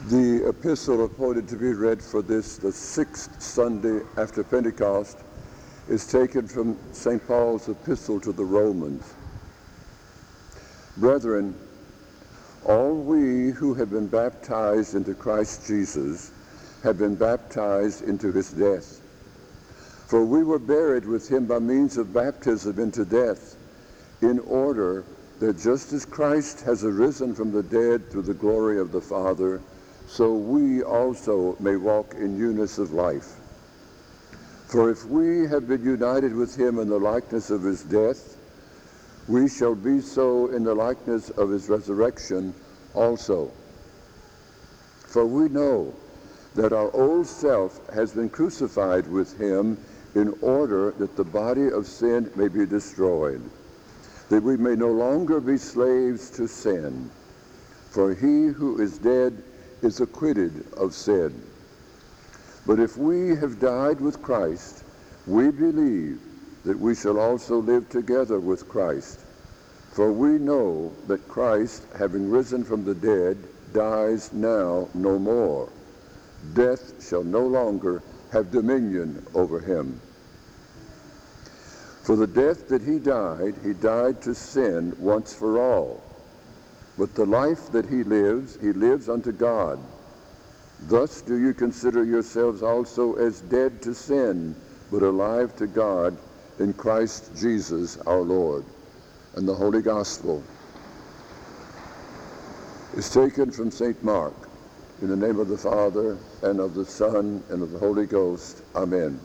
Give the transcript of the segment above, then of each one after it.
The epistle appointed to be read for this, the sixth Sunday after Pentecost, is taken from St. Paul's epistle to the Romans. Brethren, all we who have been baptized into Christ Jesus have been baptized into his death. For we were buried with him by means of baptism into death, in order that just as Christ has arisen from the dead through the glory of the Father, so we also may walk in newness of life. For if we have been united with him in the likeness of his death, we shall be so in the likeness of his resurrection also. For we know that our old self has been crucified with him in order that the body of sin may be destroyed, that we may no longer be slaves to sin. For he who is dead is acquitted of sin. But if we have died with Christ, we believe that we shall also live together with Christ. For we know that Christ, having risen from the dead, dies now no more. Death shall no longer have dominion over him. For the death that he died to sin once for all. But the life that he lives unto God. Thus do you consider yourselves also as dead to sin, but alive to God in Christ Jesus our Lord. And the Holy Gospel is taken from St. Mark. In the name of the Father, and of the Son, and of the Holy Ghost. Amen.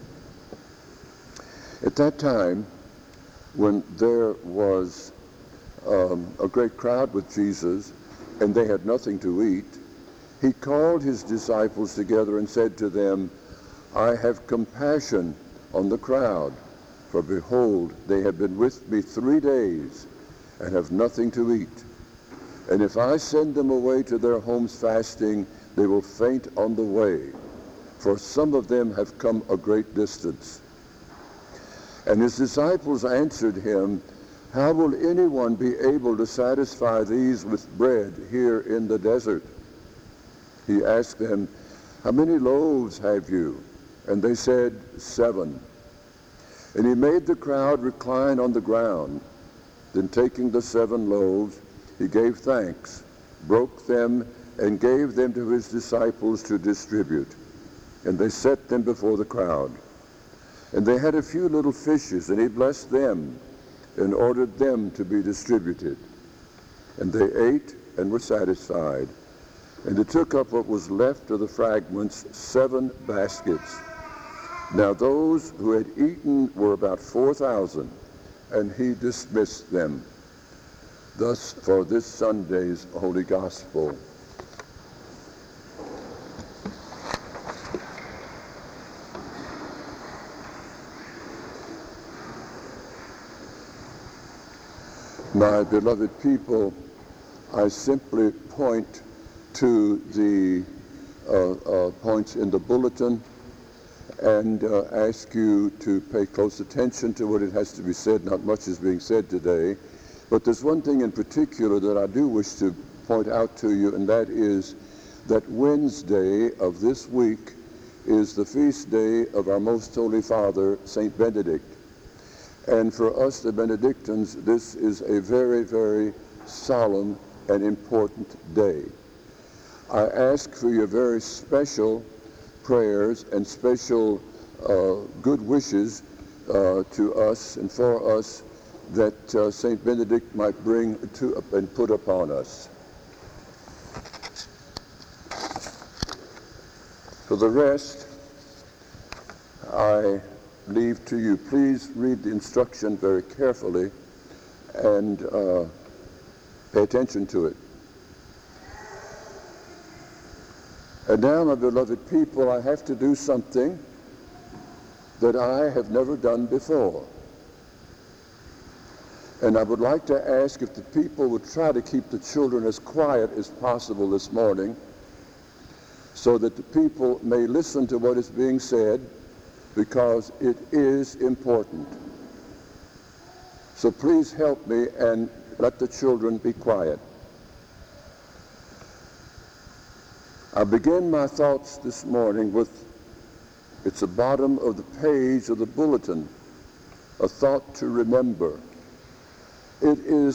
At that time, when there was a great crowd with Jesus, and they had nothing to eat, he called his disciples together and said to them, I have compassion on the crowd, for behold, they have been with me 3 days and have nothing to eat. And if I send them away to their homes fasting, they will faint on the way, for some of them have come a great distance. And his disciples answered him, how will anyone be able to satisfy these with bread here in the desert? He asked them, how many loaves have you? And they said, 7. And he made the crowd recline on the ground. Then taking the 7 loaves, he gave thanks, broke them, and gave them to his disciples to distribute. And they set them before the crowd. And they had a few little fishes, and he blessed them, and ordered them to be distributed. And they ate and were satisfied. And they took up what was left of the fragments, 7 baskets. Now those who had eaten were about 4,000, and he dismissed them. Thus for this Sunday's Holy Gospel. My beloved people, I simply point to the points in the bulletin and ask you to pay close attention to what it has to be said. Not much is being said today, but there's one thing in particular that I do wish to point out to you, and that is that Wednesday of this week is the feast day of our Most Holy Father, St. Benedict. And for us, the Benedictines, this is a very, very solemn and important day. I ask for your very special prayers and special good wishes to us and for us that St. Benedict might bring to and put upon us. For the rest, I leave to you. Please read the instruction very carefully and pay attention to it. And now, my beloved people, I have to do something that I have never done before. And I would like to ask if the people would try to keep the children as quiet as possible this morning, so that the people may listen to what is being said, because it is important. So please help me and let the children be quiet. I begin my thoughts this morning with, it's the bottom of the page of the bulletin, a thought to remember. It is